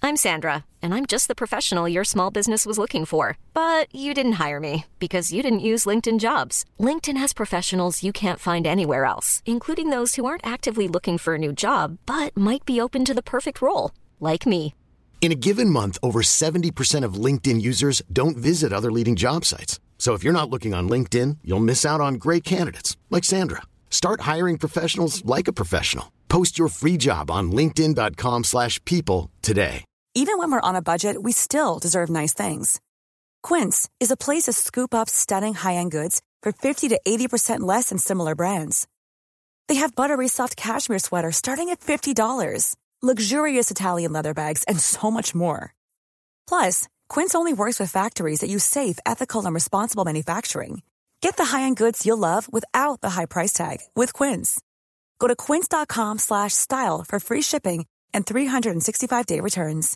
I'm Sandra, and I'm just the professional your small business was looking for. But you didn't hire me because you didn't use LinkedIn Jobs. LinkedIn has professionals you can't find anywhere else, including those who aren't actively looking for a new job, but might be open to the perfect role, like me. In a given month, over 70% of LinkedIn users don't visit other leading job sites. So if you're not looking on LinkedIn, you'll miss out on great candidates like Sandra. Start hiring professionals like a professional. Post your free job on linkedin.com/people today. Even when we're on a budget, we still deserve nice things. Quince is a place to scoop up stunning high-end goods for 50 to 80% less than similar brands. They have buttery soft cashmere sweaters starting at $50, luxurious Italian leather bags, and so much more. Plus, Quince only works with factories that use safe, ethical, and responsible manufacturing. Get the high-end goods you'll love without the high price tag with Quince. Go to quince.com/style for free shipping and 365-day returns.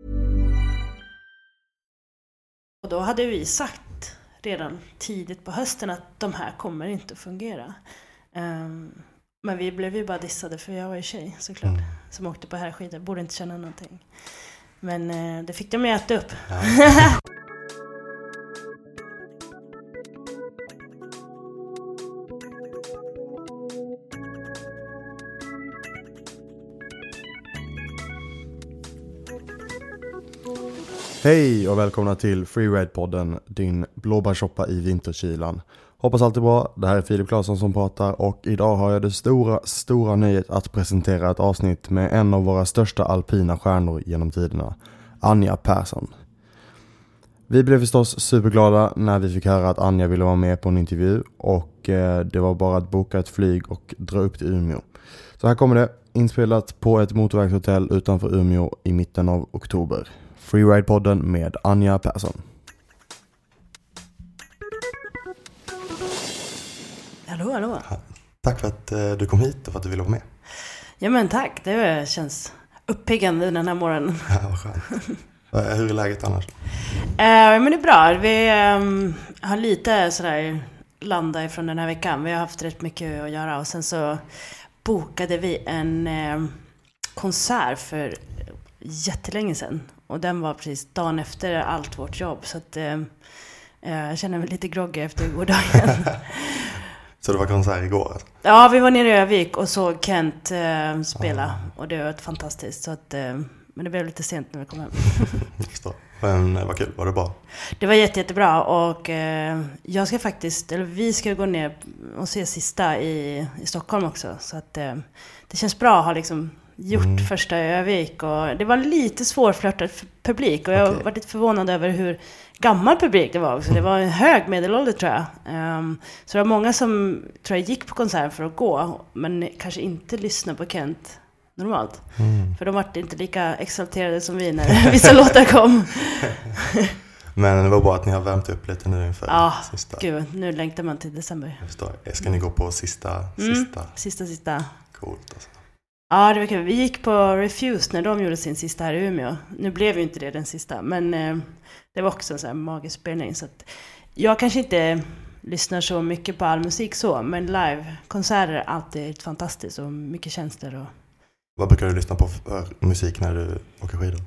Och då hade vi sagt redan tidigt på hösten att de här kommer inte att fungera. Men vi blev ju bara dissade för jag var ju tjej såklart. Som åkte på herrskidor, borde inte känna någonting. Men det fick de äta upp. Ja. Hej och välkomna till Freeride-podden, din blåbärssoppa i vinterkylan. Hoppas allt är bra, det här är Filip Claesson som pratar och idag har jag det stora nöjet att presentera ett avsnitt med en av våra största alpina stjärnor genom tiderna, Anja Persson. Vi blev förstås superglada när vi fick höra att Anja ville vara med på en intervju och det var bara att boka ett flyg och dra upp till Umeå. Så här kommer det, inspelat på ett motorvägshotell utanför Umeå i mitten av oktober. Freeride-podden med Anja Persson. Hallå. Tack för att du kom hit och för att du ville vara med. Ja men tack, det känns uppiggande den här morgonen. Ja, vad skönt. Hur är läget annars? Men det är bra. Vi har lite sådär landat ifrån den här veckan. Vi har haft rätt mycket att göra och sen så bokade vi en konsert för jättelänge sedan. Och den var precis dagen efter allt vårt jobb. Så att jag känner mig lite groggy efter gårdagen. Så det var konsert igår? Alltså? Ja, vi var nere i Övik och såg Kent spela. Och det var fantastiskt. Så att, men det blev lite sent när vi kom hem. Jag förstår. Men vad kul, var det bra? Det var jättebra och jag ska faktiskt, eller vi ska gå ner och se sista i Stockholm också. Så att det känns bra att ha liksom gjort första i Övik och det var lite svårflörtad publik och jag var lite förvånad över hur gammal publik det var också. Det var en hög medelålder tror jag. Så det var många som tror jag gick på konsert för att gå men kanske inte lyssnade på Kent normalt. För de var inte lika exalterade som vi när vissa låtar kom. Men det var bra att ni har värmt upp lite nu inför sista. Gud, nu längtar man till december. Jag förstår. Ska ni gå på sista? Sista. Coolt alltså. Ja, det var kul. Vi gick på Refused när de gjorde sin sista här i Umeå. Nu blev ju inte det den sista, men det var också en sån här magisk spelning. Så att jag kanske inte lyssnar så mycket på all musik så, men live-konserter är alltid fantastiskt och mycket känslor. Och... Vad brukar du lyssna på för musik när du åker skidor?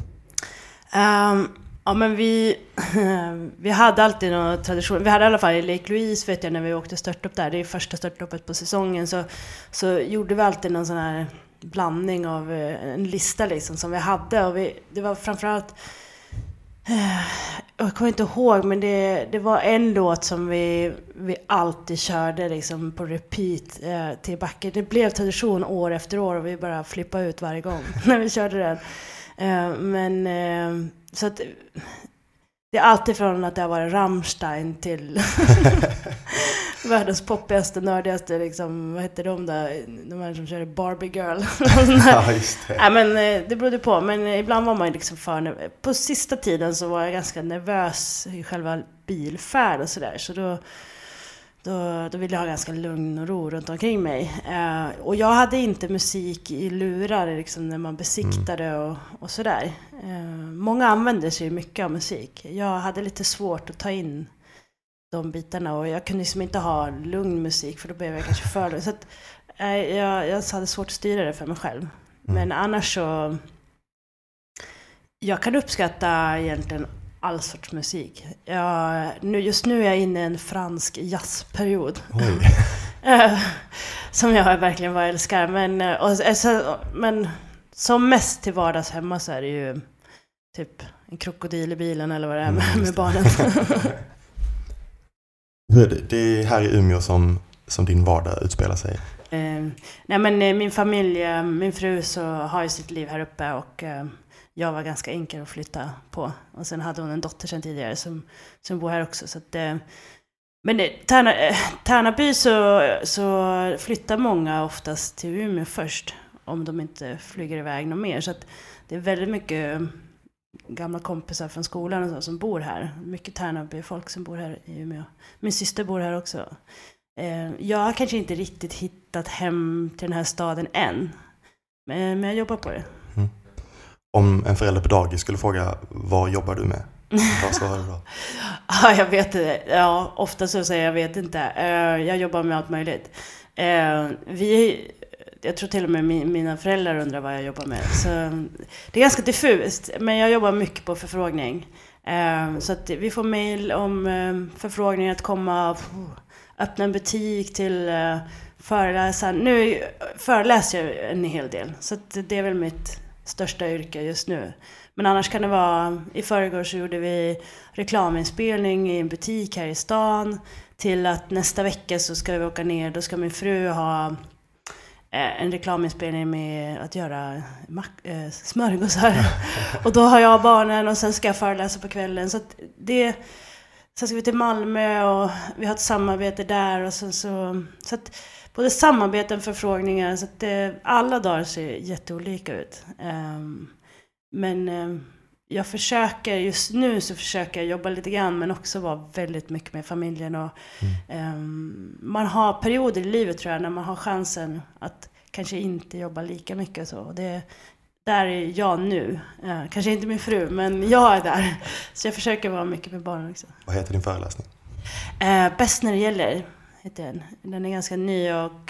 Ja, men vi hade alltid någon tradition. Vi hade i alla fall i Lake Louise, vet jag, när vi åkte störtlopp där. Det är första störtloppet på säsongen. Så gjorde vi alltid någon sån här blandning av en lista liksom som vi hade. Och det var framförallt... Jag kommer inte ihåg, men det var en låt som vi alltid körde liksom på repeat till backen. Det blev tradition år efter år och vi bara flippade ut varje gång när vi körde den. Men så att det är alltid från att det har varit Rammstein till världens poppigaste, nördigaste liksom, vad heter de där, de här som kör Barbie Girl. Ja, just det. Ja, men det berodde på, men ibland var man liksom på sista tiden så var jag ganska nervös i själva bilfärd och sådär, så då ville jag ha ganska lugn och ro runt omkring mig. Och jag hade inte musik i lurar liksom, när man besiktade och sådär. Många använder sig mycket av musik. Jag hade lite svårt att ta in de bitarna och jag kunde liksom inte ha lugn musik för då blev jag kanske för lugn. Så att, jag hade svårt att styra det för mig själv. Men annars så... Jag kan uppskatta egentligen all sorts musik. Just nu är jag inne i en fransk jazzperiod. Som jag verkligen älskar. Men som mest till vardags hemma så är det ju typ en krokodil i bilen eller vad det är med barnen. Det är här i Umeå som din vardag utspelar sig? Nej, men min familj, min fru så har ju sitt liv här uppe och jag var ganska enkel att flytta på. Och sen hade hon en dotter sedan tidigare som bor här också. Så att, men Tärnaby så flyttar många oftast till Umeå först om de inte flyger iväg något mer. Så att det är väldigt mycket gamla kompisar från skolan och så, som bor här. Mycket Tärnaby-folk som bor här i Umeå. Min syster bor här också. Jag har kanske inte riktigt hittat hem till den här staden än. Men jag jobbar på det. Mm. Om en förälder på dagis skulle fråga, vad jobbar du med? Vad svarar du då? Ja, jag vet inte. Ja, ofta så säger jag vet inte. Jag jobbar med allt möjligt. Jag tror till och med mina föräldrar undrar vad jag jobbar med. Så det är ganska diffust. Men jag jobbar mycket på förfrågning. Så att vi får mejl om förfrågningar att komma öppna en butik till föreläsa. Nu föreläser jag en hel del. Så att det är väl mitt största yrke just nu. Men annars kan det vara, i förrgår så gjorde vi reklaminspelning i en butik här i stan. Till att nästa vecka så ska vi åka ner, då ska min fru ha en reklaminspelning med att göra smörgåsar. Och då har jag barnen och sen ska jag föreläsa på kvällen. Så att sen ska vi till Malmö och vi har ett samarbete där. Och så att både samarbeten och förfrågningar. Så att alla dagar ser jätteolika ut. Men jag försöker, just nu så försöker jag jobba lite grann men också vara väldigt mycket med familjen. Och, man har perioder i livet tror jag när man har chansen att kanske inte jobba lika mycket. Så. Där är jag nu. Kanske inte min fru, men jag är där. Så jag försöker vara mycket med barnen också. Vad heter din föreläsning? Bäst när det gäller heter den. Den är ganska ny och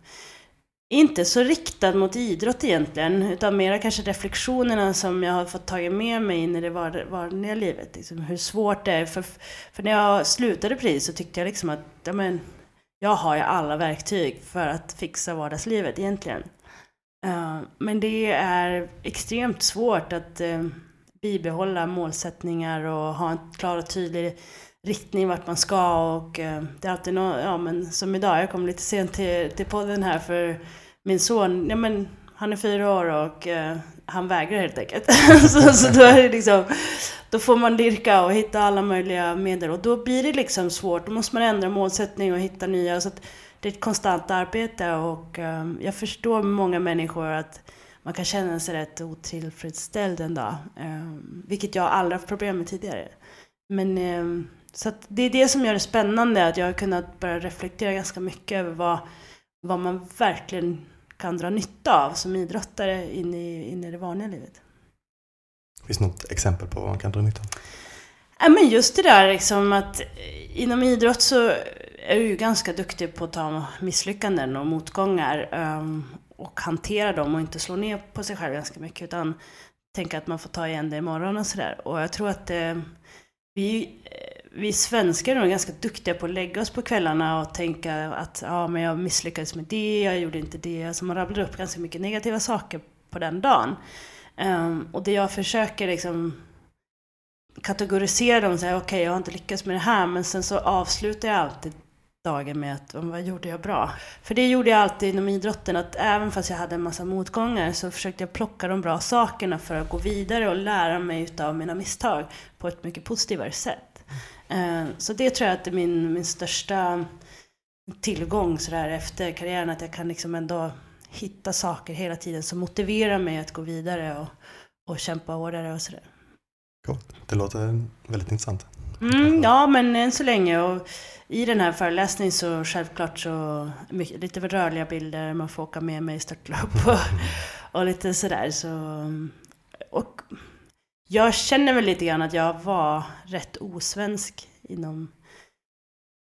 inte så riktad mot idrott egentligen, utan mer kanske reflektionerna som jag har fått tagit med mig in i det vanliga livet. Liksom hur svårt det är. För när jag slutade precis så tyckte jag liksom att jag har ju alla verktyg för att fixa vardagslivet egentligen. Men det är extremt svårt att bibehålla målsättningar och ha en klar och tydlig riktning vart man ska. Och det är alltid men som idag, jag kom lite sent till podden här för min son, han är 4 år och han vägrar helt enkelt. så då är det liksom, då får man lirka och hitta alla möjliga medel och då blir det liksom svårt. Då måste man ändra målsättning och hitta nya, så att det är ett konstant arbete och jag förstår många människor att man kan känna sig rätt otillfredsställd en dag. Vilket jag aldrig haft problem med tidigare. Men så att det är det som gör det spännande, att jag har kunnat börja reflektera ganska mycket över vad man verkligen kan dra nytta av som idrottare in i det vanliga livet. Finns det något exempel på vad man kan dra nytta av? Men just det där liksom att inom idrott så är du ju ganska duktig på att ta misslyckanden och motgångar och hantera dem och inte slå ner på sig själv ganska mycket utan tänka att man får ta igen det imorgon och sådär. Och jag tror att vi svenskar är ganska duktiga på att lägga oss på kvällarna och tänka att men jag misslyckades med det, jag gjorde inte det. Alltså man rabblar upp ganska mycket negativa saker på den dagen. Och det jag försöker liksom kategorisera dem och säga okej, jag har inte lyckats med det här, men sen så avslutar jag alltid dagen med att vad gjorde jag bra? För det gjorde jag alltid inom idrotten, att även fast jag hade en massa motgångar så försökte jag plocka de bra sakerna för att gå vidare och lära mig utav mina misstag på ett mycket positivare sätt. Så det tror jag att är min största tillgång så där efter karriären, att jag kan liksom ändå hitta saker hela tiden som motiverar mig att gå vidare och kämpa hårdare och sådär. Coolt. Det låter väldigt intressant. Ja, men än så länge. Och i den här föreläsningen så självklart så lite rörliga bilder, man får åka med mig i störtlopp och lite sådär. Och jag känner väl lite grann att jag var rätt osvensk inom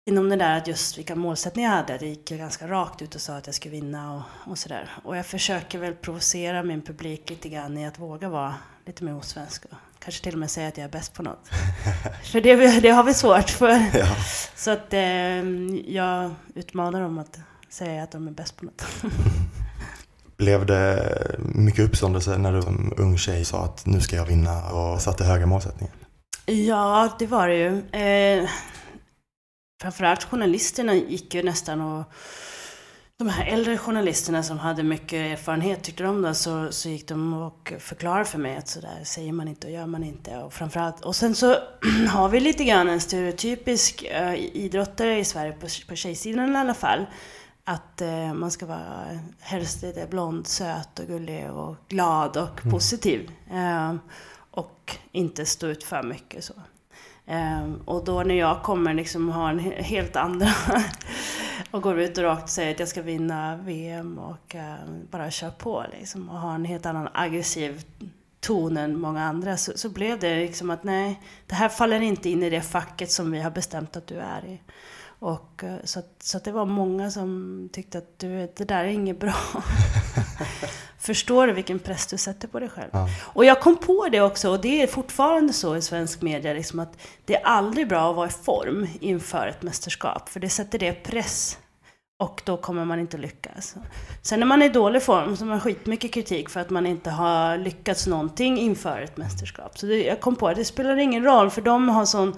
inom det där att just vilka målsättningar jag hade. Det gick ganska rakt ut och sa att jag skulle vinna och sådär. Och jag försöker väl provocera min publik lite grann i att våga vara lite mer osvensk. Kanske till och med säga att jag är bäst på något. För det har vi svårt för. Ja. Så att jag utmanar dem att säga att de är bäst på något. Blev det mycket uppståndelse när du som ung tjej sa att nu ska jag vinna och satte höga målsättningar? Ja, det var det ju. Framförallt journalisterna gick ju nästan och de här äldre journalisterna som hade mycket erfarenhet tyckte de då, så gick de och förklarade för mig att så där säger man inte och gör man inte. Och framförallt, och sen så har vi lite grann en stereotypisk idrottare i Sverige på tjejsidan i alla fall. Att man ska vara helst lite blond, söt och gullig och glad och positiv. Och inte stå ut för mycket så. Och då när jag kommer liksom ha en helt andra och går ut och rakt säger att jag ska vinna VM och bara kör på liksom, och ha en helt annan aggressiv ton än många andra, så blev det liksom att nej, det här faller inte in i det facket som vi har bestämt att du är i. Och så att det var många som tyckte att det där är inget bra. Förstår du vilken press du sätter på dig själv? Ja. Och jag kom på det också, och det är fortfarande så i svensk media liksom, att det är aldrig bra att vara i form inför ett mästerskap. För det sätter det press och då kommer man inte lyckas. Sen när man är i dålig form så har man skitmycket kritik för att man inte har lyckats någonting inför ett mästerskap. Så jag kom på att det spelar ingen roll, för de har sån...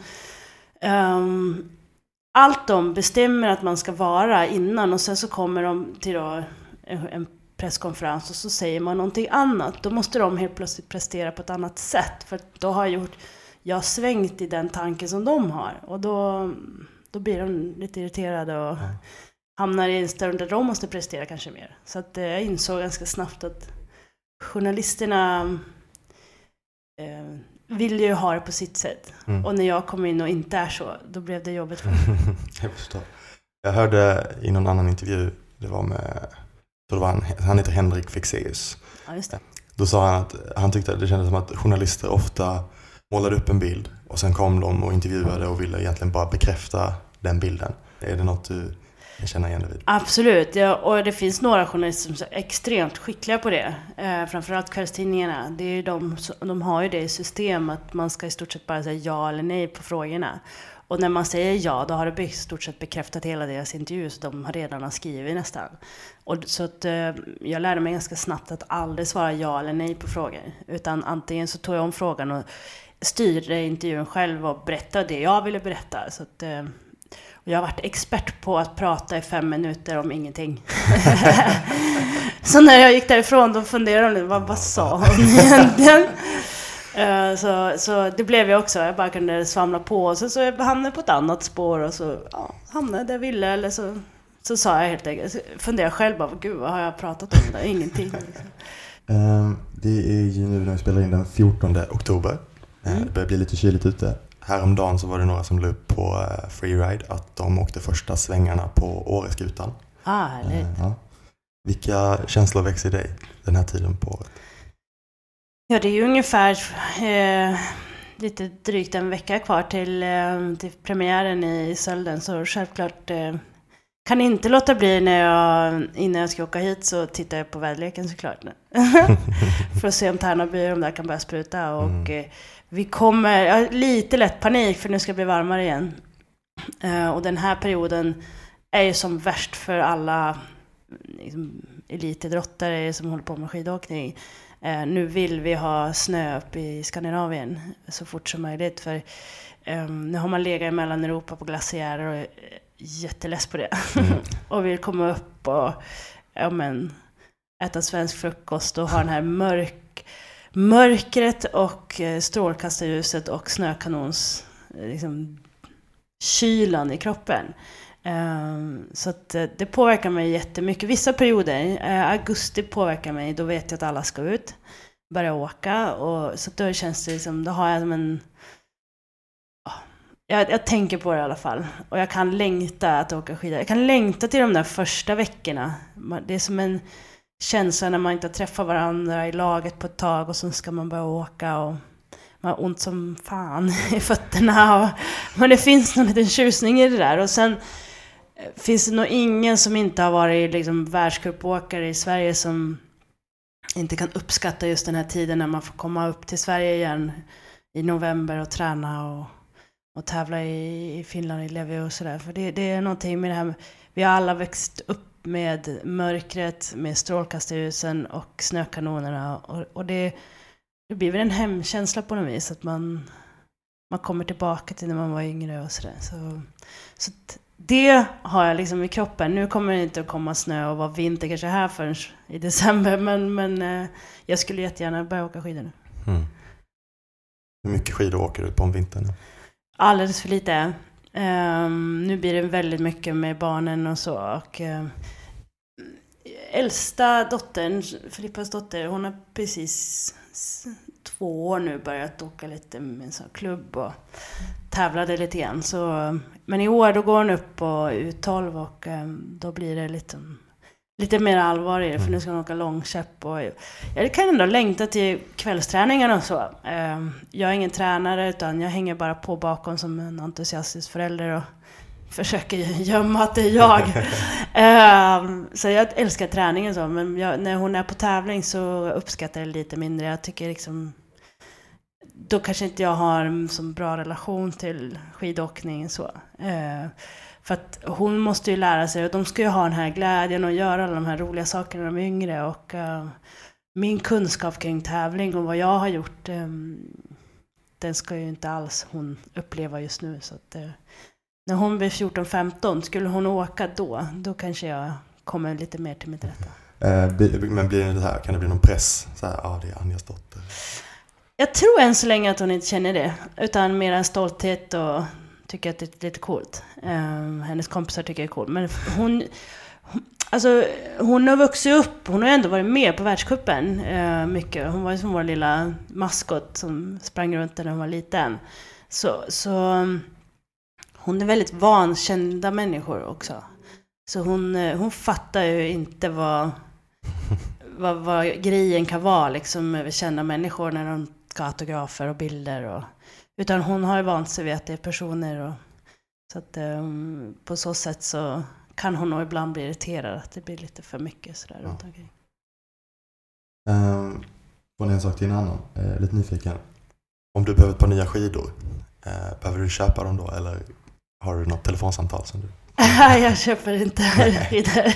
allt de bestämmer att man ska vara innan, och sen så kommer de till då en presskonferens och så säger man någonting annat. Då måste de helt plötsligt prestera på ett annat sätt, för då har jag svängt i den tanken som de har, och då blir de lite irriterade och hamnar i en stund där de måste prestera kanske mer. Så att jag insåg ganska snabbt att journalisterna vill ju ha det på sitt sätt. Och när jag kom in och inte är så, då blev det jobbigt för mig. Jag förstår. Jag hörde i någon annan intervju, det var med, han heter Henrik Fexeus. Ja, just det. Då sa han att han tyckte att det kändes som att journalister ofta målade upp en bild och sen kom de och intervjuade och ville egentligen bara bekräfta den bilden. Är det något du känner igen vid? Absolut, ja, och det finns några journalister som är extremt skickliga på det. Framförallt kvällstidningarna. Det är ju de har ju det i system att man ska i stort sett bara säga ja eller nej på frågorna. Och när man säger ja, då har det i stort sett bekräftat hela deras intervju, så de har redan skrivit nästan. Och så att jag lärde mig ganska snabbt att aldrig svara ja eller nej på frågor. Utan antingen så tog jag om frågan och styrde intervjun själv och berättade det jag ville berätta. Så att... Och jag har varit expert på att prata i 5 minuter om ingenting. Så när jag gick därifrån, då funderade jag, vad sa hon egentligen? Så det blev jag också. Jag bara kunde svamla på. Och så jag hamnade på ett annat spår. Och så hamnade där jag ville. Eller så sa jag helt enkelt. Funderade själv bara, gud vad har jag pratat om det? Ingenting. Det är ju nu när vi spelar in den 14 oktober. Det börjar bli lite kyligt ute. Häromdagen så var det några som la upp på Freeride att de åkte första svängarna på Åreskutan. Härligt. Vilka känslor växer i dig den här tiden på året? Ja, det är ju ungefär lite drygt en vecka kvar till premiären i Sölden. Så självklart kan inte låta bli innan jag ska åka hit, så tittar jag på väderleken såklart. För att se om Tärnaby och de där kan börja spruta. Och vi kommer, lite lätt panik för nu ska det bli varmare igen. Och den här perioden är ju som värst för alla liksom, elitidrottare som håller på med skidåkning. Nu vill vi ha snö upp i Skandinavien så fort som möjligt. För nu har man legat i Mellaneuropa på glaciärer och är jätteless på det. Och vill komma upp och äta svensk frukost och ha den här mörkret och strålkastarljuset och snökanons liksom, kylan i kroppen. Så att det påverkar mig jättemycket. Vissa perioder, augusti påverkar mig, då vet jag att alla ska ut, börja åka, och så då känns det liksom, då har jag som en jag tänker på det i alla fall, och jag kan längta att åka skidor. Jag kan längta till de där första veckorna. Det är som en känsla när man inte träffar varandra i laget på ett tag och så ska man börja åka och man har ont som fan i fötterna. Men det finns någon liten tjusning i det där. Och sen finns det nog ingen som inte har varit liksom världscupåkare i Sverige som inte kan uppskatta just den här tiden när man får komma upp till Sverige igen i november och träna och tävla i Finland, i Levi och sådär. För det är någonting med det här. Vi har alla växt upp med mörkret, med strålkastarljusen och snökanonerna. Och det blir väl en hemkänsla på något vis. Att man kommer tillbaka till när man var yngre och sådär. Så det har jag liksom i kroppen. Nu kommer det inte att komma snö och vara vinter kanske här förrän i december. Men jag skulle jättegärna börja åka skidor nu. Mm. Hur mycket skidor åker du på om vintern? Alldeles för lite. Nu blir det väldigt mycket med barnen och så. Och, äldsta dottern, Filippas dotter, hon har precis 2 år nu börjat åka lite med en sån klubb och tävlade lite grann. Så, men i år då går hon upp på U12 och då blir det lite mer allvar i det, för nu ska hon åka långkäpp. Och jag kan ändå längta till kvällsträningarna och så. Jag är ingen tränare utan jag hänger bara på bakom som en entusiastisk förälder och försöker gömma att det är jag. Så jag älskar träningen så, men när hon är på tävling så uppskattar jag det lite mindre. Jag tycker liksom, då kanske inte jag har en så bra relation till skidåkning så. För att hon måste ju lära sig, och de ska ju ha den här glädjen och göra alla de här roliga sakerna när de är yngre. Och min kunskap kring tävling och vad jag har gjort, den ska ju inte alls hon uppleva just nu. Så att, när hon blir 14-15, skulle hon åka då kanske jag kommer lite mer till mitt rätta. Men blir det här, kan det bli någon press? Så här, det är Anjas dotter. Jag tror än så länge att hon inte känner det, utan mer en stolthet och tycker att det är lite coolt. Hennes kompisar tycker det är coolt. Men hon har vuxit upp. Hon har ändå varit med på världscupen mycket. Hon var ju som vår lilla maskot som sprang runt när hon var liten. Så hon är väldigt vankända människor också. Så hon fattar ju inte vad grejen kan vara liksom, över kända människor när de ska autografer och bilder. Utan hon har ju vant sig vid att det är personer. Så att på så sätt så kan hon nog ibland bli irriterad att det blir lite för mycket sådär runt omkring. Från en sak till en annan. Lite nyfiken. Om du behöver ett par nya skidor, behöver du köpa dem då? Eller har du något telefonsamtal som du... Jag köper inte skidor.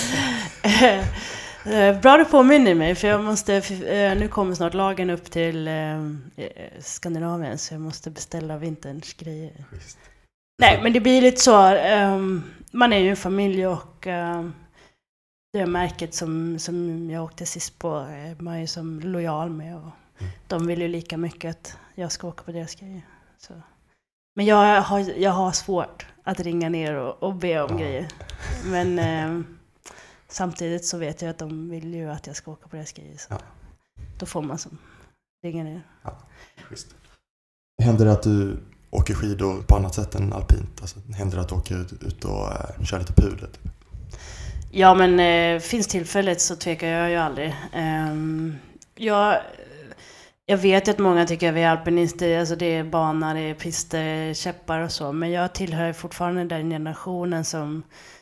Bra du påminner mig, för jag måste, nu kommer snart lagen upp till Skandinavien, så jag måste beställa vinterns grejer. Just. Nej, men det blir lite så, man är ju en familj och det märket som jag åkte sist på, man är ju som lojal med och de vill ju lika mycket att jag ska åka på deras grejer. Så. Men jag har svårt att ringa ner och be om grejer. Men samtidigt så vet jag att de vill ju att jag ska åka på deras grejer. Så då får man som ringa ner. Ja, just. Händer det att du åker skidor på annat sätt än alpint? Alltså, händer det att du åker ut och kör lite pudel? Ja, men finns tillfället så tvekar jag ju aldrig. Jag vet att många tycker att vi är alpinister, alltså det är bana, det är pister, käppar och så. Men jag tillhör fortfarande den generationen som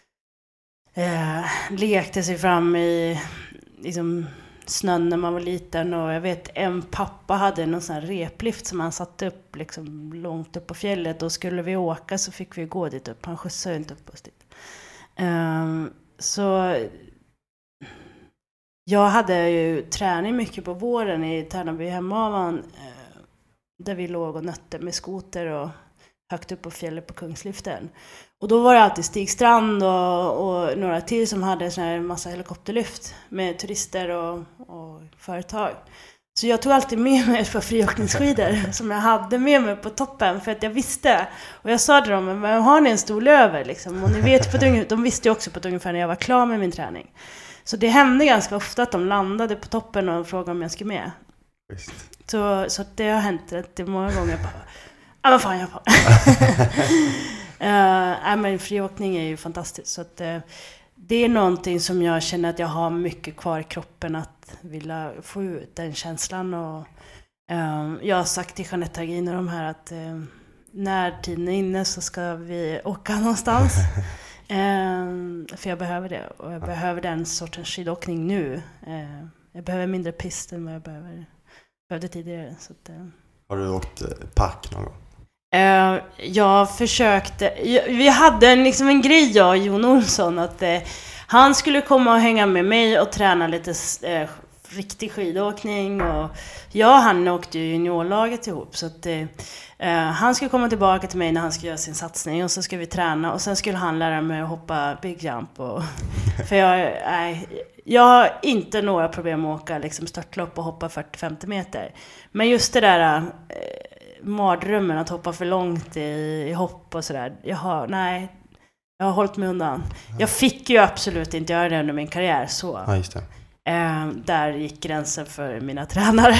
lekte sig fram i liksom, snön när man var liten. Och jag vet en pappa hade någon sån här replift som han satte upp liksom, långt upp på fjället. Och skulle vi åka så fick vi gå dit upp. Han skjutsade inte upp oss dit. Så jag hade ju träning mycket på våren i Tärnaby hemmavan, där vi låg och nötte med skoter och högt upp på fjället på Kungsliften. Och då var det alltid Stig Strand och några till som hade sån här massa helikopterlyft med turister och företag. Så jag tog alltid med mig ett par friåkningsskidor som jag hade med mig på toppen för att jag visste. Och jag sa till dem, men har ni en stol över? Liksom? Och ni vet, de visste ju också på ett ungefär när jag var klar med min träning. Så det hände ganska ofta att de landade på toppen och frågade om jag skulle med. Visst. Så det har hänt rätt många gånger. Vad fan jag på. Men friåkning är ju fantastiskt. Så att, det är någonting som jag känner att jag har mycket kvar i kroppen att vilja få ut den känslan. Och Jag har sagt till Jeanette Hagin och de här att när tiden är inne så ska vi åka någonstans. För jag behöver det. Och jag behöver den sortens skidåkning nu. Jag behöver mindre pist än vad jag behövde tidigare. Så att, Har du åkt park någon gång? Jag försökte. Vi hade en grej, jag och Jon Olsson, att han skulle komma och hänga med mig och träna lite riktig skidåkning. Och jag och han åkte ju juniorlaget ihop. Så att han skulle komma tillbaka till mig när han skulle göra sin satsning. Och så skulle vi träna. Och sen skulle han lära mig att hoppa big jump. För jag har inte några problem med att åka störtlopp och hoppa 40-50 meter. Men just det där mardrömmen att hoppa för långt i hopp och sådär. Jag har hållit mig undan. Jag fick ju absolut inte göra det under min karriär. Så. Ja, just det. Där gick gränsen för mina tränare.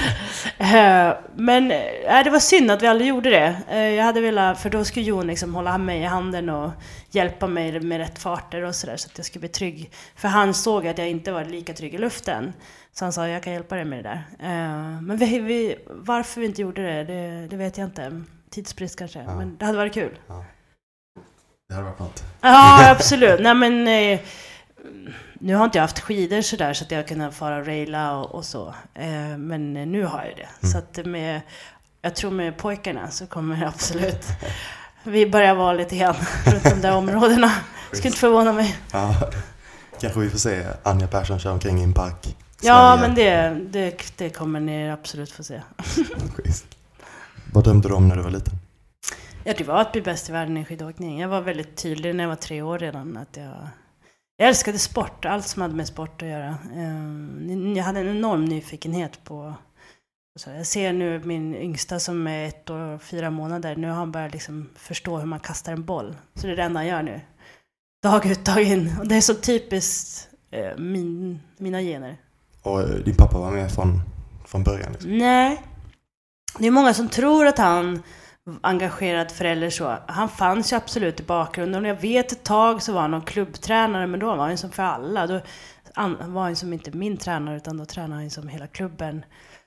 Men det var synd att vi aldrig gjorde det. Jag hade velat, för då skulle Jon hålla mig i handen och hjälpa mig med rätt farter och sådär, så att jag skulle bli trygg. För han såg att jag inte var lika trygg i luften. Så han sa, jag kan hjälpa dig med det där. Men varför vi inte gjorde det vet jag inte. Tidsbrist kanske, ja. Men det hade varit kul. Ja. Det hade varit något. Ja, absolut. Nej, men nu har inte jag haft skidor sådär så att jag kunnat fara och raila och så. Men nu har jag det. Så att jag tror med pojkarna så kommer absolut vi börjar vara lite grann runt de där områdena. Skulle inte förvåna mig. Ja, kanske vi får se Anja Persson köra omkring i en park. Ja, men det kommer ni absolut få se. Vad drömde du om när du var liten? Ja, det var att bli bäst i världen i skidåkning. Jag var väldigt tydlig när jag var 3 år redan att jag älskade sport, allt som hade med sport att göra. Jag hade en enorm nyfikenhet på. Så jag ser nu min yngsta som är 1 år och 4 månader. Nu har han börjat förstå hur man kastar en boll. Så det är det enda han gör nu. Dag ut, dag in. Och det är så typiskt mina gener. Och din pappa var med från början? Nej. Det är många som tror att han engagerad förälder så. Han fanns ju absolut i bakgrunden. Och jag vet ett tag så var han någon klubbtränare, men då var han som för alla. Då var han som inte min tränare, utan då tränade han som hela klubben.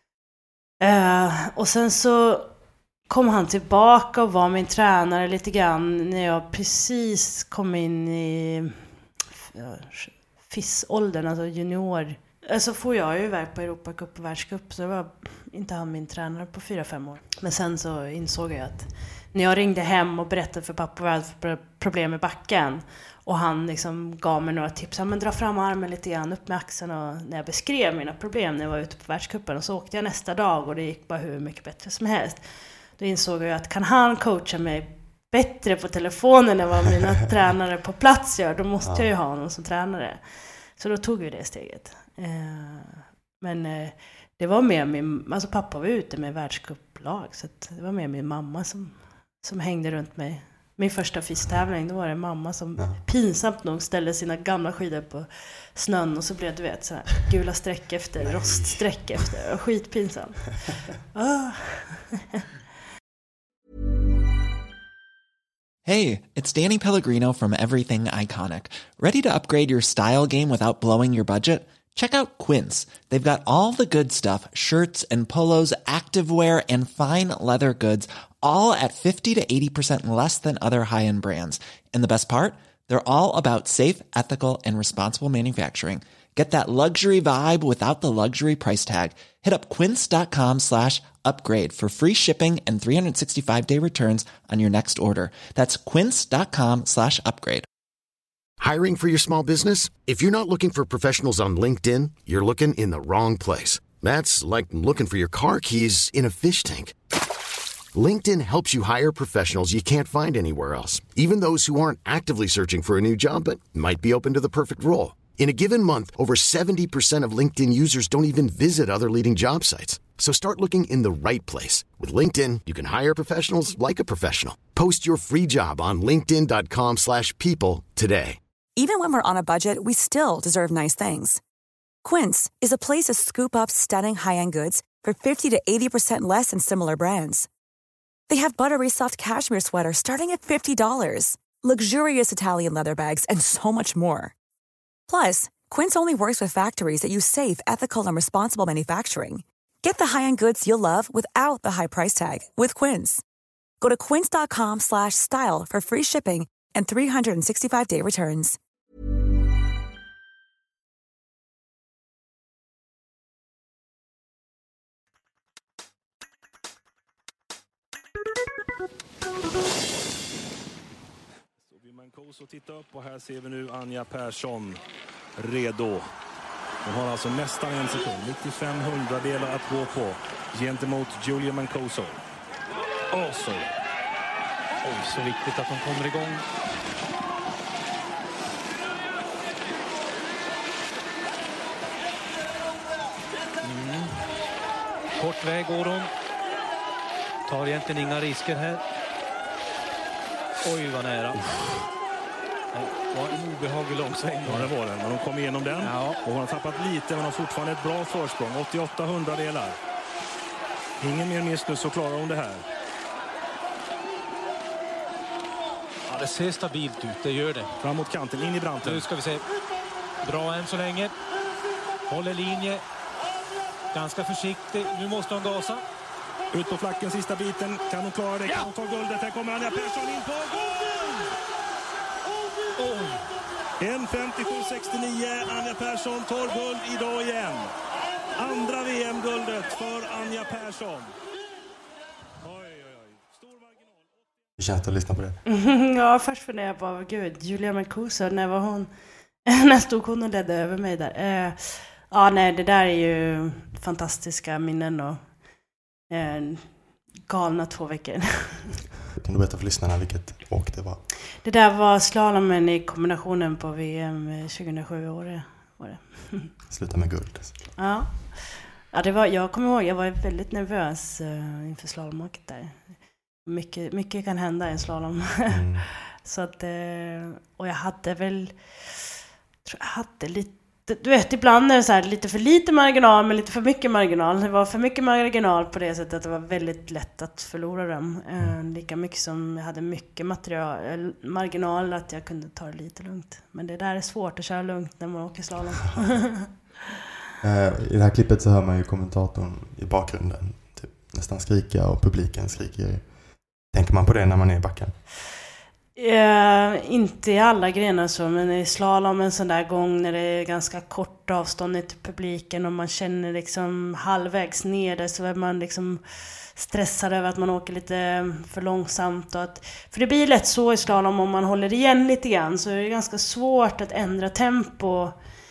Och sen så kom han tillbaka och var min tränare lite grann när jag precis kom in i FIS-åldern, alltså junior. Så får jag ju iväg på Europacup och världscup, så det var inte han min tränare på 4-5 år. Men sen så insåg jag att när jag ringde hem och berättade för pappa vad jag hade för problem med backen och han gav mig några tips, men dra fram armen lite grann, upp med axeln, och när jag beskrev mina problem när jag var ute på världscupen, och så åkte jag nästa dag och det gick bara hur mycket bättre som helst. Då insåg jag att kan han coacha mig bättre på telefonen än vad mina tränare på plats gör, då måste jag ju ha någon som tränare. Så då tog vi det steget. Men det var med alltså pappa var ute med världscuplag, så det var med min mamma som hängde runt mig. Min första FIS-tävling, då var det mamma som pinsamt nog ställde sina gamla skidor på snön, och så blev det så här gula streck efter, roststräck efter, och skitpinsamt. Hey, it's Danny Pellegrino from Everything Iconic. Ready to upgrade your style game without blowing your budget? Check out Quince. They've got all the good stuff, shirts and polos, activewear, and fine leather goods, all at 50 to 80% less than other high-end brands. And the best part? They're all about safe, ethical, and responsible manufacturing. Get that luxury vibe without the luxury price tag. Hit up quince.com/upgrade for free shipping and 365-day returns on your next order. That's quince.com/upgrade. Hiring for your small business? If you're not looking for professionals on LinkedIn, you're looking in the wrong place. That's like looking for your car keys in a fish tank. LinkedIn helps you hire professionals you can't find anywhere else, even those who aren't actively searching for a new job but might be open to the perfect role. In a given month, over 70% of LinkedIn users don't even visit other leading job sites. So start looking in the right place. With LinkedIn, you can hire professionals like a professional. Post your free job on linkedin.com/people today. Even when we're on a budget, we still deserve nice things. Quince is a place to scoop up stunning high-end goods for 50 to 80% less than similar brands. They have buttery soft cashmere sweaters starting at $50, luxurious Italian leather bags, and so much more. Plus, Quince only works with factories that use safe, ethical, and responsible manufacturing. Get the high-end goods you'll love without the high price tag with Quince. Go to quince.com/style for free shipping and 365-day returns. Mancoso titta upp och här ser vi nu Anja Persson redo. Hon har alltså nästan en sekund, 95 hundradelar att gå på gentemot Julia Mancoso. Så viktigt att de kommer igång. Kort väg går hon. Tar egentligen inga risker här. Oj, vad nära. Det var en obehaglig långsväng. Ja, det var det. Men hon kom igenom den. Ja. Och hon har tappat lite, men har fortfarande ett bra försprång. 88 hundradelar. Ingen mer miss nu, så klarar hon det här. Ja, det ser stabilt ut, det gör det. Fram mot kanten, in i branten. Nu ska vi se. Bra än så länge. Håller linje. Ganska försiktig. Nu måste hon gasa. Ut på flacken sista biten. Kan hon klara det? Kan hon ta guldet? Här kommer Anja Persson in på guld! 1:57,69. Anja Persson tar guld idag igen. Andra VM-guldet för Anja Persson. Oj. Stor marginal. Hur känns det att lyssna på det? Ja, först funderade jag på, gud, Julia Mancoso, när var hon? När stod hon och ledde över mig där? Ja, nej, det där är ju fantastiska minnen och galna 2 veckor. Kan du berätta för lyssnarna vilket åk det var? Det där var slalomen i kombinationen på VM 2007 var det. Sluta med guld. Ja, det var, jag kommer ihåg, jag var väldigt nervös inför slalomåket där. Mycket kan hända i en slalom. Så att, och jag hade lite, du vet, ibland är det så här lite för lite marginal men lite för mycket marginal. Det var för mycket marginal på det sättet att det var väldigt lätt att förlora dem. Lika mycket som jag hade mycket marginal att jag kunde ta det lite lugnt. Men det där är svårt att köra lugnt när man åker slalom. I det här klippet så hör man ju kommentatorn i bakgrunden typ nästan skrika och publiken skriker. Tänker man på det när man är i backen? Inte i alla grenar så, men i slalom en sån där gång när det är ganska kort avstånd till publiken och man känner liksom halvvägs ner där, så är man liksom stressad över att man åker lite för långsamt för det blir lätt så i slalom, om man håller igen lite grann så är det ganska svårt att ändra tempo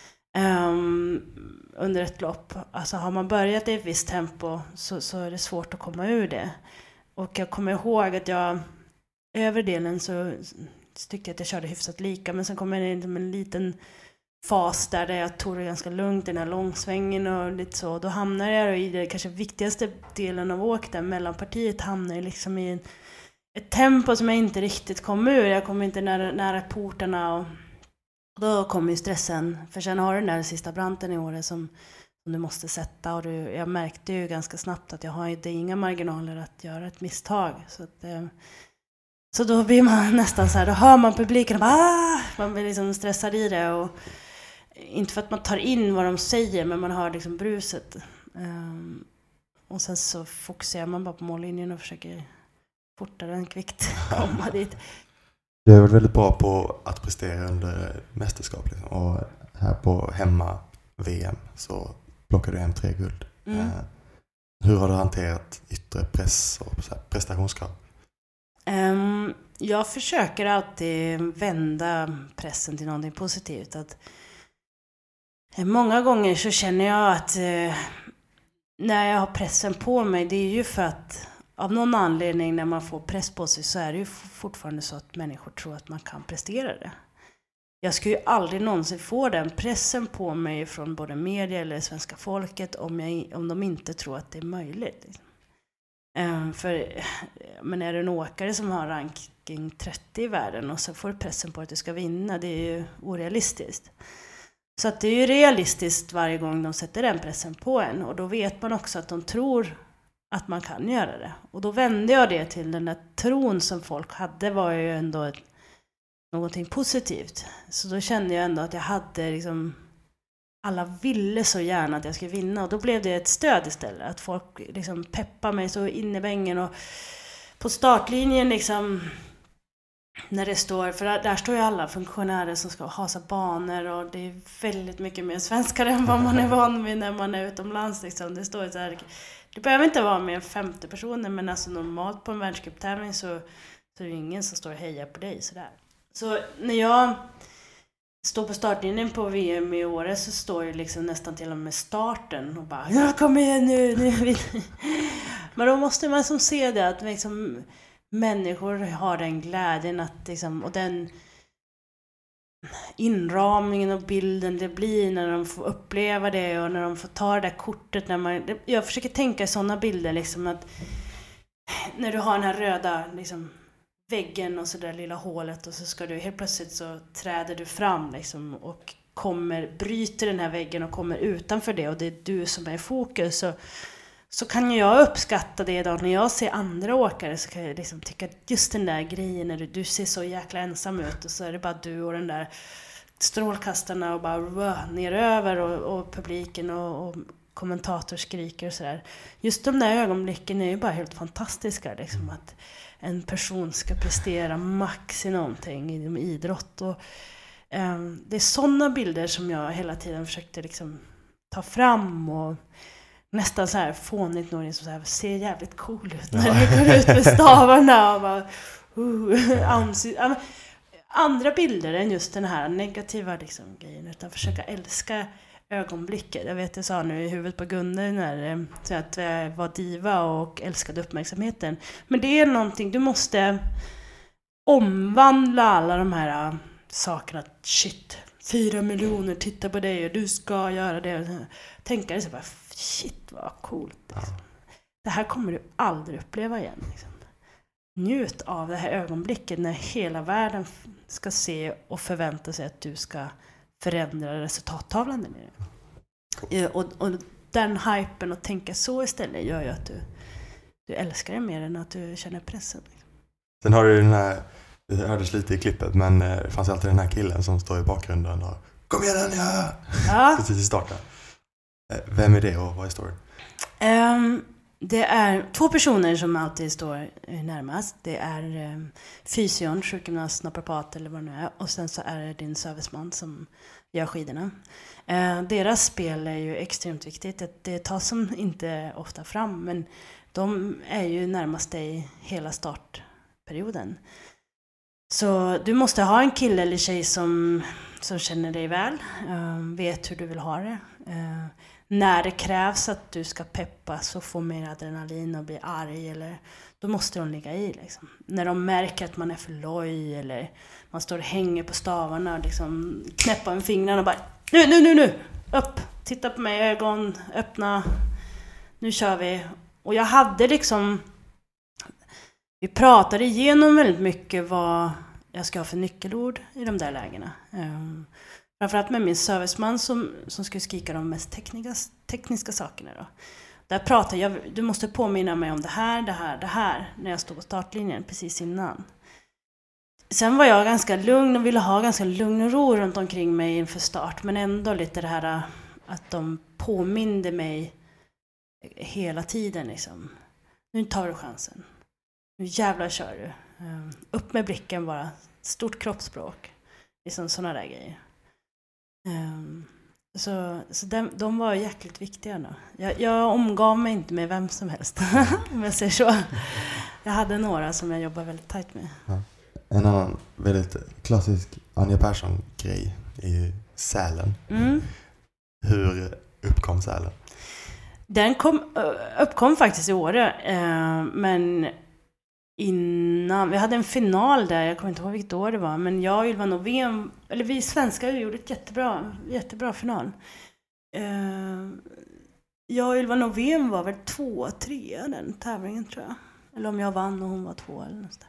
under ett lopp. Alltså har man börjat i ett visst tempo så är det svårt att komma ur det. Och jag kommer ihåg att jag över delen så tyckte jag att jag körde hyfsat lika, men sen kom jag in en liten fas där jag tog det ganska lugnt, den här långsvängen och lite så. Då hamnar jag i det kanske viktigaste delen av åk där, mellanpartiet hamnar jag liksom i ett tempo som jag inte riktigt kom ur. Jag kom inte nära portarna och då kom ju stressen. För sen har du den där sista branten i året som du måste sätta, och jag märkte ju ganska snabbt att det är inga marginaler att göra ett misstag. Så då blir man nästan så här, då hör man publiken och man blir liksom stressad i det, och inte för att man tar in vad de säger, men man hör liksom bruset. Och sen så fokuserar man bara på mållinjen och försöker fortare än kvickt komma dit. Du är väl väldigt bra på att prestera under mästerskap liksom. Och här på hemma-VM så plockar du hem 3 guld. Hur har du hanterat yttre press och så här prestationskrav? Jag försöker alltid vända pressen till någonting positivt. Många gånger så känner jag att när jag har pressen på mig, det är ju för att av någon anledning när man får press på sig så är det ju fortfarande så att människor tror att man kan prestera det. Jag skulle ju aldrig någonsin få den pressen på mig från både media eller svenska folket om de inte tror att det är möjligt. Men är det en åkare som har ranking 30 i världen och så får du pressen på att du ska vinna, det är ju orealistiskt. Så att det är ju realistiskt varje gång de sätter den pressen på en, och då vet man också att de tror att man kan göra det. Och då vände jag det till den där tron som folk hade, var ju ändå någonting positivt. Så då kände jag ändå att jag hade liksom alla ville så gärna att jag skulle vinna. Och då blev det ett stöd istället. Att folk liksom peppar mig så in i vängen. Och på startlinjen liksom, när det står, för där står ju alla funktionärer som ska ha så banor. Och det är väldigt mycket mer svenskar än vad man är van vid när man är utomlands. Liksom. Det står så här, det behöver inte vara mer än 50 personer. Men alltså normalt på en världscuptävling så är det ingen som står och hejar på dig sådär. Så när jag står på startlinjen på VM i år så står jag liksom nästan till och med starten och bara, ja, kom igen nu. Men då måste man som se det att liksom, människor har den glädjen att liksom, och den inramningen och bilden det blir när de får uppleva det och när de får ta det där kortet. Jag försöker tänka i sådana bilder liksom, att när du har den här röda liksom, väggen och så där lilla hålet och så ska du helt plötsligt så träder du fram liksom, och bryter den här väggen och kommer utanför det och det är du som är i fokus. Så kan jag uppskatta det idag när jag ser andra åkare, så kan jag liksom tycka att just den där grejen när du ser så jäkla ensam ut och så är det bara du och den där strålkastarna och bara ner över och publiken och kommentator skriker och sådär. Just de där ögonblicken är ju bara helt fantastiska liksom, att en person ska prestera max i någonting i idrott. Och, det är sådana bilder som jag hela tiden försökte liksom, ta fram och nästan så här fånigt någon som så här, ser jävligt cool ut när du går ut med stavarna och bara, andra bilder än just den här negativa liksom, grejen, utan försöka älska ögonblicket. Jag vet, jag sa nu i huvudet på Gunnar när så att jag var diva och älskade uppmärksamheten. Men det är någonting, du måste omvandla alla de här sakerna. Shit, 4 miljoner tittar på dig och du ska göra det. Tänka det så bara, shit vad coolt. Liksom. Det här kommer du aldrig uppleva igen. Liksom. Njut av det här ögonblicket när hela världen ska se och förvänta sig att du ska förändra resultattavlan där nere. Och den hypen och tänka så istället gör ju att du älskar det mer än att du känner pressen. Sen har du den här, det hördes lite i klippet, men det fanns alltid den här killen som står i bakgrunden och kom igen ja! Precis i starten. Vem är det och vad är storyn? Det är 2 personer som alltid står närmast. Det är fysion, sjukgymnast, naprapat eller vad det nu är. Och sen så är det din serviceman som gör skidorna. Deras spel är ju extremt viktigt. Det tas som inte ofta fram, men de är ju närmast dig hela startperioden. Så du måste ha en kille eller tjej som känner dig väl, vet hur du vill ha det. När det krävs att du ska peppas och få mer adrenalin och bli arg, eller, då måste de ligga i. Liksom. När de märker att man är för loj eller man står och hänger på stavarna och liksom knäpper med fingrarna och bara nu, upp, titta på mig, ögon, öppna, nu kör vi. Och jag hade liksom, vi pratade igenom väldigt mycket vad jag ska ha för nyckelord i de där lägena. Framförallt med min serviceman som skulle skrika de mest tekniska sakerna då. Där pratade jag, du måste påminna mig om det här när jag stod på startlinjen precis innan. Sen var jag ganska lugn och ville ha ganska lugn och ro runt omkring mig inför start, men ändå lite det här att de påminde mig hela tiden liksom. Nu tar du chansen. Nu jävlar kör du. Upp med blicken bara. Stort kroppsspråk. Liksom sådana där grejer. Så de var jäkligt viktiga då. Jag omgav mig inte med vem som helst. Om jag säger så. Jag hade några som jag jobbar väldigt tajt med. Ja. En annan väldigt klassisk Anja Persson-grej är ju sälen. Hur uppkom sälen? Den uppkom faktiskt i Åre. Men innan, vi hade en final där, jag kommer inte ihåg vilket år det var, men jag och Ylva Novén, eller vi svenskar gjorde ett jättebra final. Jag och Ylva Novén var väl 2-3 den tävlingen tror jag. Eller om jag vann och hon var 2 eller något där.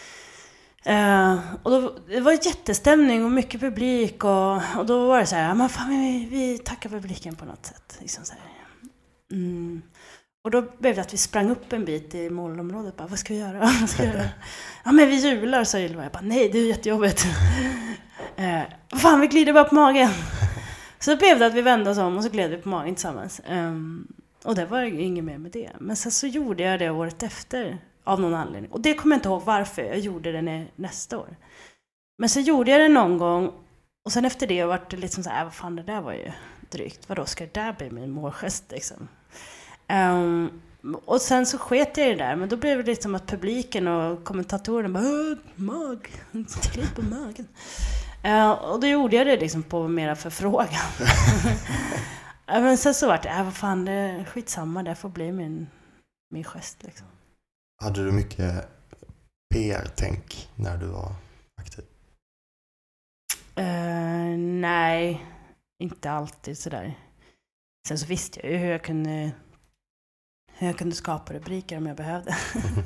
Och då, det var jättestämning och mycket publik och då var det så här, men fan, vi tackar publiken på något sätt. Liksom så här. Och då blev det att vi sprang upp en bit i målområdet. Bara, vad ska vi göra? Ja, men vi jular, sa Ylva. Jag bara, nej, det är jättejobbigt. Fan, vi glider bara på magen. Så blev det att vi vände oss om och så gled vi på magen tillsammans. Och det var inget mer med det. Men sen så gjorde jag det året efter av någon anledning. Och det kommer jag inte ihåg varför jag gjorde det nästa år. Men så gjorde jag det någon gång. Och sen efter det var det liksom så här, vad fan, det där var ju drygt. Vadå, ska det där bli min målgest liksom? Och sen så sket jag i det där. Men då blev det liksom att publiken och kommentatorerna bara, mag, klipp på magen. Och då gjorde jag det liksom på mera förfrågan. Men sen så var det, vad fan, det är skitsamma, det får bli min gest liksom. Hade du mycket PR-tänk när du var aktiv? Nej, inte alltid sådär. Sen så visste jag ju hur jag kunde skapa rubriker om jag behövde.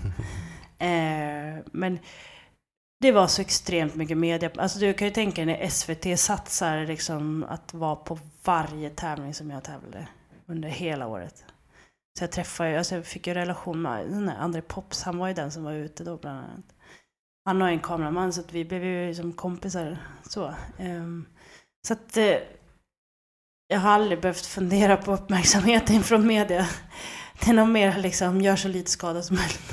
Men det var så extremt mycket media. Alltså du kan ju tänka när SVT satsar liksom att vara på varje tävling som jag tävlade under hela året. Så jag fick ju relation med den här André Pops, han var ju den som var ute då bland annat. Han har en kameraman så att vi blev ju som kompisar så. Så att jag har aldrig behövt fundera på uppmärksamheten från media. Det är nog mer liksom, gör så lite skada som möjligt.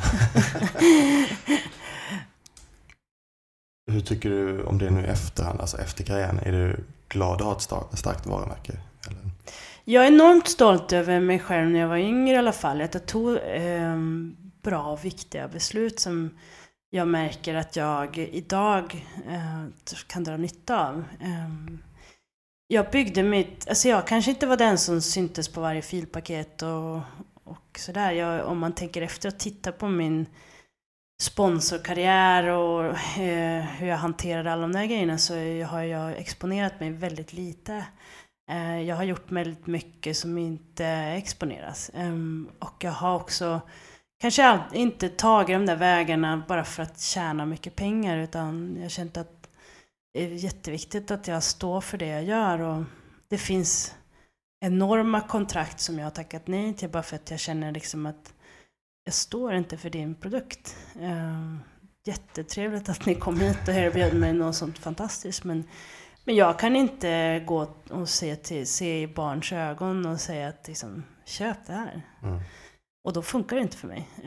Hur tycker du om det nu i efterhand, alltså efter karriären? Är du glad att ha ett starkt varumärke? Eller? Jag är enormt stolt över mig själv när jag var yngre i alla fall. Att jag tog bra och viktiga beslut som jag märker att jag idag kan dra nytta av. Jag byggde alltså jag kanske inte var den som syntes på varje filpaket och sådär. Om man tänker efter och tittar på min sponsorkarriär och hur jag hanterade alla de där grejerna så har jag exponerat mig väldigt lite. Jag har gjort väldigt mycket som inte exponeras. Och jag har också kanske inte tagit de där vägarna bara för att tjäna mycket pengar utan jag känt att det är jätteviktigt att jag står för det jag gör och det finns enorma kontrakt som jag har tackat nej till bara för att jag känner liksom att jag står inte för din produkt. Jättetrevligt att ni kom hit och erbjöd mig något sånt fantastiskt men jag kan inte gå och se i barns ögon och säga att liksom, köp det här. Och då funkar det inte för mig.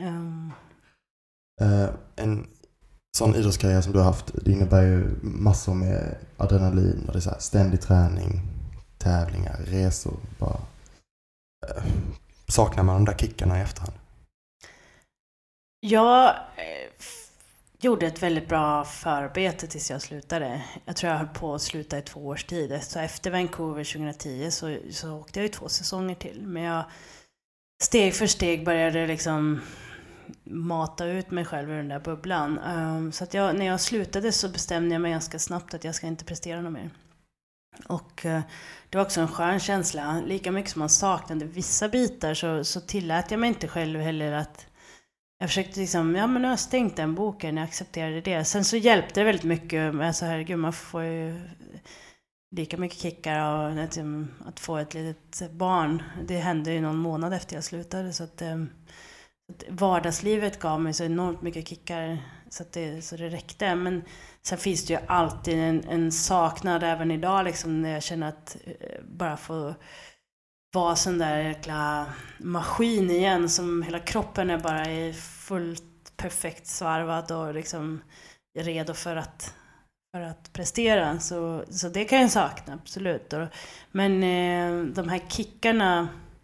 En sån idrottskarriär som du har haft, det innebär ju massor med adrenalin och det är så här ständig träning, tävlingar, resor. Bara, saknar man de där kickarna i efterhand? Jag gjorde ett väldigt bra förarbete tills jag slutade. Jag tror jag höll på att sluta i 2 års tid. Så efter Vancouver 2010 så åkte jag ju 2 säsonger till. Men jag steg för steg började liksom mata ut mig själv ur den där bubblan. Så att när jag slutade så bestämde jag mig ganska snabbt att jag ska inte prestera något mer. Och det var också en skön känsla. Lika mycket som man saknade vissa bitar så tillät jag mig inte själv heller att jag försökte liksom, nu har jag stängt den boken, jag accepterade det. Sen så hjälpte det väldigt mycket med så här, man får ju lika mycket kickar av att få ett litet barn. Det hände ju någon månad efter jag slutade så att vardagslivet gav mig så enormt mycket kickar så det räckte. Men sen finns det ju alltid en saknad även idag liksom, när jag känner att bara få vara sån där jäkla maskin igen som hela kroppen är bara i fullt perfekt svarvad och liksom redo för att prestera. Så det kan jag sakna, absolut. Men de här kickarna,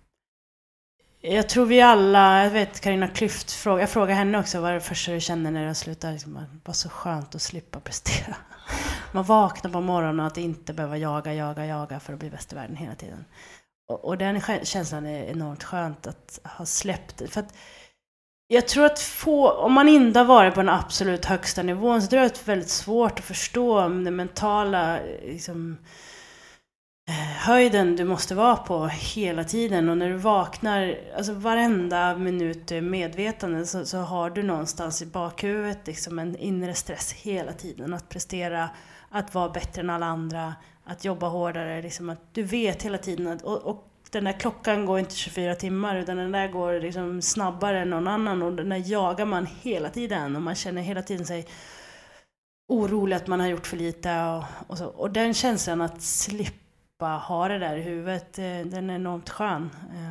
jag tror vi alla, jag vet Carina Klüft, jag frågar henne också vad det första du kände när jag slutade. Liksom, det var så skönt att slippa prestera. Man vaknar på morgonen och att inte behöva jaga för att bli bäst i världen hela tiden. Och den känslan är enormt skönt att ha släppt det. För att jag tror att om man inte har varit på den absolut högsta nivån så tror jag att det är väldigt svårt att förstå den mentala liksom, höjden du måste vara på hela tiden. Och när du vaknar, alltså varenda minut du är medvetande så har du någonstans i bakhuvudet liksom en inre stress hela tiden. Att prestera, att vara bättre än alla andra, att jobba hårdare, liksom att du vet hela tiden att, och den där klockan går inte 24 timmar utan den där går liksom snabbare än någon annan och den där jagar man hela tiden och man känner hela tiden sig orolig att man har gjort för lite och så. Och den känslan att slippa bara ha det där i huvudet, den är enormt skön.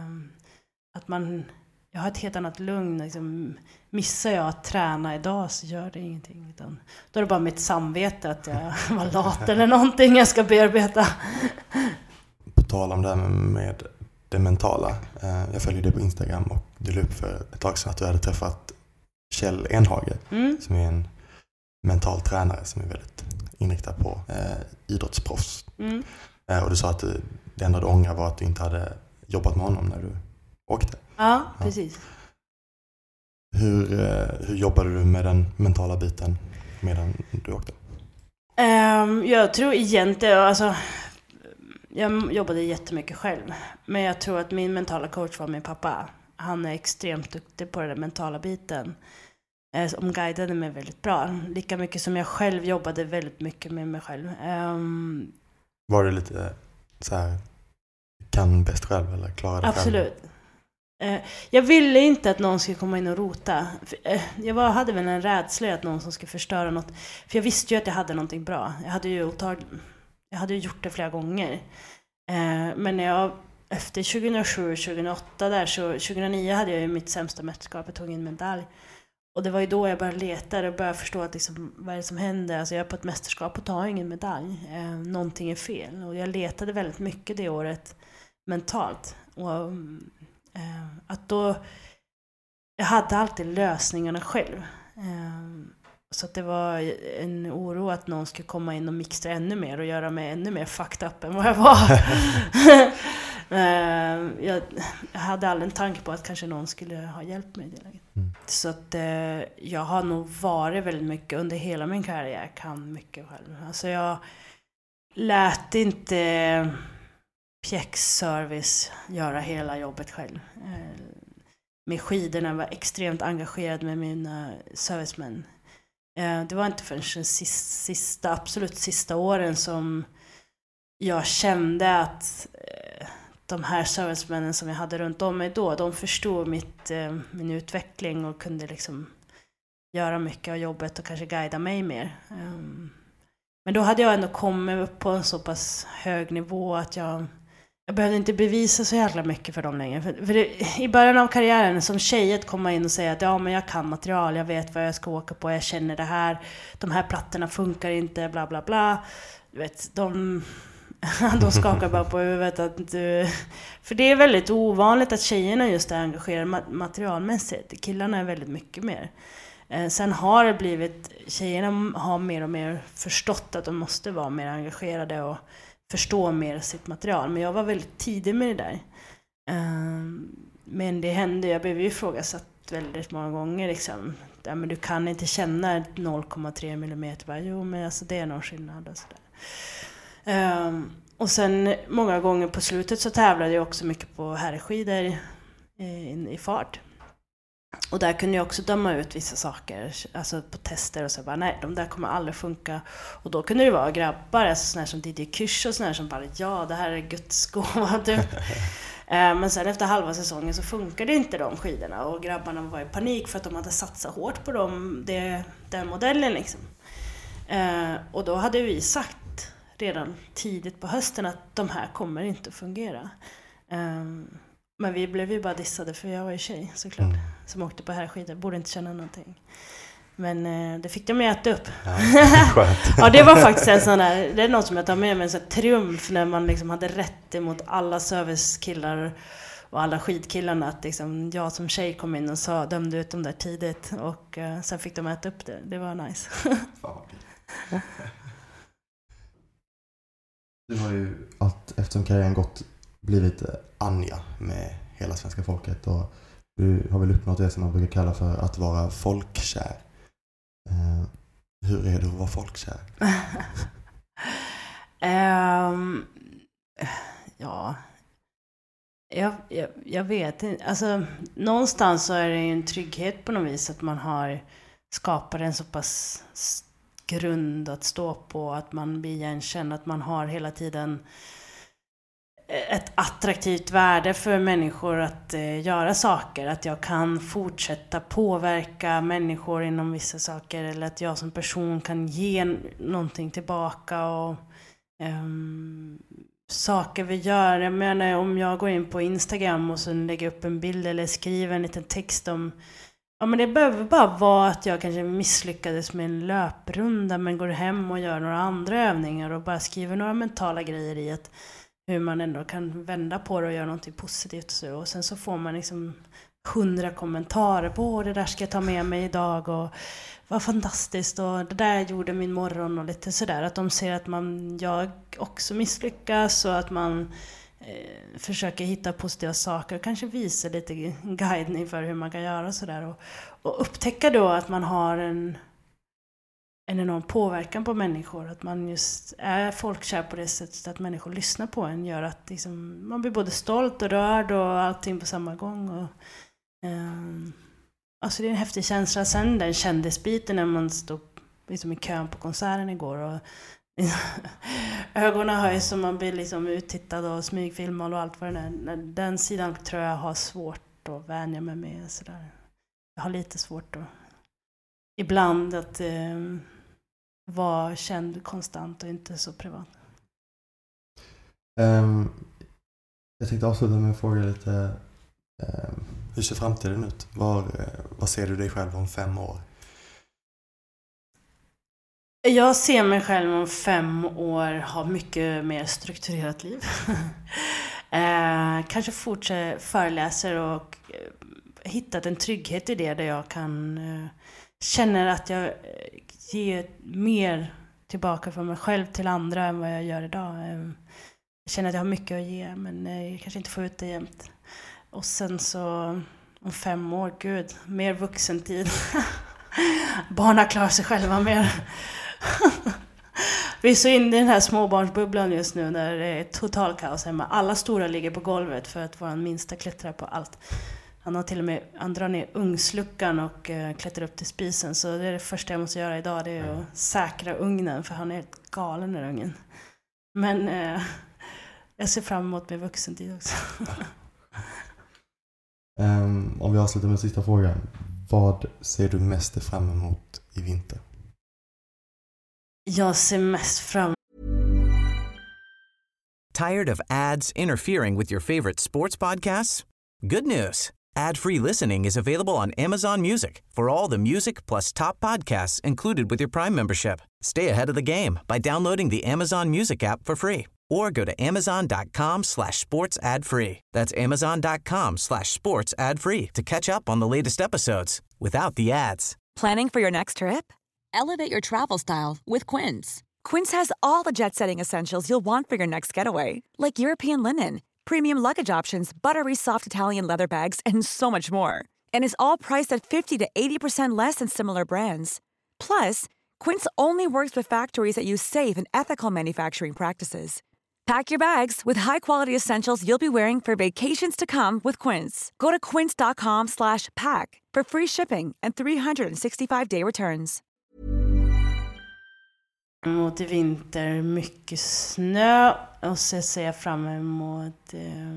Jag har ett helt annat lugn. Liksom, missar jag att träna idag så gör det ingenting. Utan då är det bara mitt samvete att jag var lat eller någonting jag ska bearbeta. På tal om det här med det mentala. Jag följer dig på Instagram och du la upp för ett tag sedan att du hade träffat Kjell Enhage som är en mental tränare som är väldigt inriktad på idrottsproffs. Och du sa att det enda du ångrar var att du inte hade jobbat med honom när du åkte. Ja, precis. Hur jobbade du med den mentala biten medan du åkte? Jag tror egentligen, alltså, jag jobbade jättemycket själv. Men jag tror att min mentala coach var min pappa. Han är extremt duktig på den mentala biten. Som guidade mig väldigt bra. Lika mycket som jag själv jobbade väldigt mycket med mig själv. Var det lite så här, kan bäst själv eller klara det absolut. själv? Jag ville inte att någon skulle komma in och rota. Jag hade väl en rädsla att någon som skulle förstöra något. För jag visste ju att jag hade någonting bra. Jag hade ju gjort det flera gånger. Men efter 2007-2008 där, så 2009 hade jag ju mitt sämsta mästerskap. Jag tog in medalj. Och det var ju då jag började leta och började förstå att liksom, vad är det som händer. Alltså jag är på ett mästerskap och tar ingen medalj. Någonting är fel. Och jag letade väldigt mycket det året mentalt. Och att då, jag hade alltid lösningarna själv. Så att det var en oro att någon skulle komma in och mixtra ännu mer och göra mig ännu mer fucked up än vad jag var. Jag hade aldrig en tanke på att kanske någon skulle ha hjälpt mig i det läget. Så att jag har nog varit väldigt mycket under hela min karriär. Jag kan mycket själv. Alltså jag lät inte pjäxservice göra hela jobbet själv. Med skidorna var extremt engagerad med mina servicemän. Det var inte förrän de absolut sista åren som jag kände att de här servicemännen som jag hade runt om mig då, de förstod min utveckling och kunde liksom göra mycket av jobbet och kanske guida mig mer. Men då hade jag ändå kommit upp på en så pass hög nivå att jag behövde inte bevisa så jävla mycket för dem längre. För i början av karriären som tjej att komma in och säga att ja, men jag kan material, jag vet vad jag ska åka på, jag känner det här, de här plattorna funkar inte, bla bla bla. Du vet, de skakar bara på huvudet. För det är väldigt ovanligt att tjejerna just är engagerade materialmässigt. Killarna är väldigt mycket mer. Sen har det blivit, tjejerna har mer och mer förstått att de måste vara mer engagerade och förstå mer sitt material. Men jag var väldigt tidig med det där. Men det hände, jag blev ju ifrågasatt väldigt många gånger. Liksom. Ja, men du kan inte känna 0,3 mm. Bara, jo, men alltså, det är någon skillnad. Och sådär. Och sen många gånger på slutet så tävlade jag också mycket på herrskidor i fart. Och där kunde jag också döma ut vissa saker, alltså på tester och så bara, nej, de där kommer aldrig funka. Och då kunde det vara grabbar, alltså såna här som Didier Kirsch och såna här som bara, ja, det här är Guds gåva typ. Men sen efter halva säsongen så funkade inte de skidorna och grabbarna var i panik för att de hade satsat hårt på den modellen liksom. Och då hade vi sagt redan tidigt på hösten att de här kommer inte att fungera. Men vi blev ju bara dissade för jag var ju tjej såklart. Som åkte på herrskidor, borde inte känna någonting. Men det fick de äta upp. Ja, ja, det var faktiskt en sån där, det är något som jag tar med mig, en sån triumf när man liksom hade rätt emot alla servicekillar och alla skidkillarna, att liksom jag som tjej kom in och dömde ut dem där tidigt och sen fick de äta upp det. Det var nice. Du har ju eftersom karriären gått blivit Anja med hela svenska folket och du har väl uppnått det som man brukar kalla för att vara folkkär. Hur är det att vara folkkär? Ja, jag vet inte. Alltså, någonstans så är det ju en trygghet på något vis att man har skapat en så pass grund att stå på, att man blir igenkänd, att man har hela tiden ett attraktivt värde för människor att göra saker, att jag kan fortsätta påverka människor inom vissa saker, eller att jag som person kan ge någonting tillbaka och saker vi gör. Jag menar, om jag går in på Instagram och så lägger upp en bild eller skriver en liten text om... Ja, men det behöver bara vara att jag kanske misslyckades med en löprunda men går hem och gör några andra övningar och bara skriver några mentala grejer i att hur man ändå kan vända på det och göra någonting positivt. Och sen så får man liksom 100 kommentarer på det där ska jag ta med mig idag och vad fantastiskt och det där gjorde min morgon och lite sådär. Att de ser att jag också misslyckas och att man försöker hitta positiva saker och kanske visa lite guidning för hur man kan göra sådär. Och upptäcka då att man har en enorm påverkan på människor. Att man just är folkkär på det sättet att människor lyssnar på en gör att liksom, man blir både stolt och rörd och allting på samma gång. Och, alltså det är en häftig känsla. Sen den kändisbiten när man stod liksom i kön på konserten igår och ögonen höjs och man blir liksom uttittad och smygfilmad och allt vad det är. Den sidan tror jag har svårt att vänja mig med. Sådär. Jag har lite svårt att ibland att vara känd konstant och inte så privat. Jag tänkte avsluta med att fråga lite hur ser framtiden ut? Vad ser du dig själv om 5 år? Jag ser mig själv om 5 år ha mycket mer strukturerat liv. Kanske fortsätta föreläser och hittat en trygghet i det där jag kan känner att jag ger mer tillbaka från mig själv till andra än vad jag gör idag. Jag känner att jag har mycket att ge men jag kanske inte får ut det jämt. Och sen så om 5 år, gud, mer vuxentid. Barnen klarar sig själva mer. Vi är så inne i den här småbarnsbubblan just nu där det är total kaos hemma. Alla stora ligger på golvet för att vara minsta klättrar på allt. Han har till och med, han drar ner ugnsluckan och klättrar upp till spisen. Så det är det första jag måste göra idag, det är att säkra ugnen för han är helt galen den ungen. Men jag ser fram emot min vuxentid också. Om vi avslutar med sista frågan. Vad ser du mest fram emot i vinter? Jag ser mest fram. Tired of ads interfering with your favorite sports podcasts? Good news. Ad-free listening is available on Amazon Music for all the music plus top podcasts included with your Prime membership. Stay ahead of the game by downloading the Amazon Music app for free or go to amazon.com/sports ad free. That's amazon.com/sports ad free to catch up on the latest episodes without the ads. Planning for your next trip? Elevate your travel style with Quince. Quince has all the jet-setting essentials you'll want for your next getaway, like European linen, premium luggage options, buttery soft Italian leather bags, and so much more. And is all priced at 50 to 80% less than similar brands. Plus, Quince only works with factories that use safe and ethical manufacturing practices. Pack your bags with high-quality essentials you'll be wearing for vacations to come with Quince. Go to quince.com/pack for free shipping and 365-day returns. Mot i vinter mycket snö och så ser jag fram emot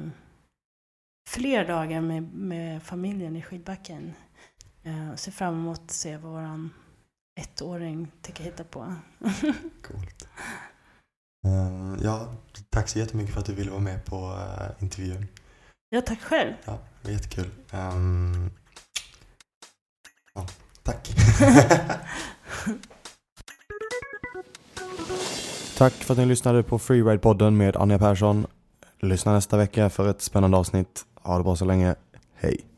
fler dagar med familjen i skidbacken. Ser fram emot att se vad våran 1-åring tycker hitta på. Coolt. Ja, tack så jättemycket för att du ville vara med på intervjun. Ja, tack själv. Ja, det var jättekul. Ja, tack. Tack för att ni lyssnade på Freeride-podden med Anja Persson. Lyssna nästa vecka för ett spännande avsnitt. Ha det bra så länge. Hej.